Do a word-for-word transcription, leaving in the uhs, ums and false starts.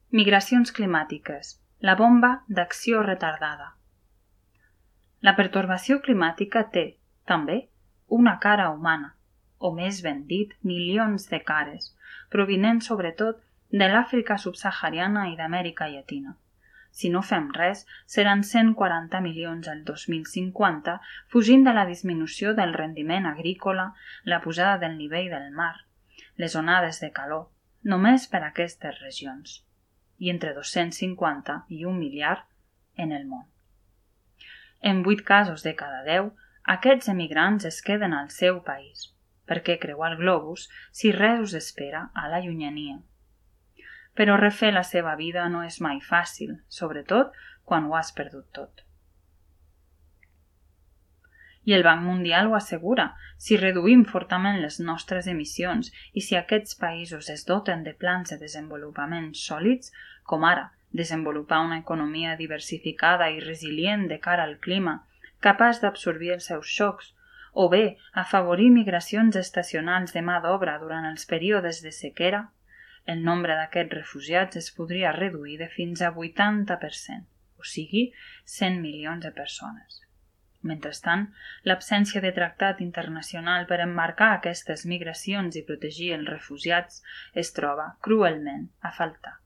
Migracions climàtiques, la bomba d'acció retardada. La pertorbació climàtica té, també, una cara humana, o més ben dit, milions de cares, provinents sobretot de l'Àfrica subsahariana i d'Amèrica Llatina. Si no fem res, seran cent quaranta milions el dos mil cinquanta, fugint de la disminució del rendiment agrícola, la pujada del nivell del mar, les onades de calor, només per a aquestes regions, i entre dos-cents cinquanta i un miliard en el món. En vuit casos de cada deu, aquests emigrants es queden al seu país, perquè creuar el globus si res us espera a la llunyania. Però refer la seva vida no és mai fàcil, sobretot quan ho has perdut tot. I el Banc Mundial ho assegura, si reduïm fortament les nostres emissions i si aquests països es doten de plans de desenvolupament sòlids, com ara desenvolupar una economia diversificada i resilient de cara al clima, capaç d'absorbir els seus xocs, o bé afavorir migracions estacionals de mà d'obra durant els períodes de sequera, el nombre d'aquests refugiats es podria reduir de fins a vuitanta per cent, o sigui, cent milions de persones. Mentrestant, l'absència de tractat internacional per emmarcar aquestes migracions i protegir els refugiats es troba cruelment a faltar.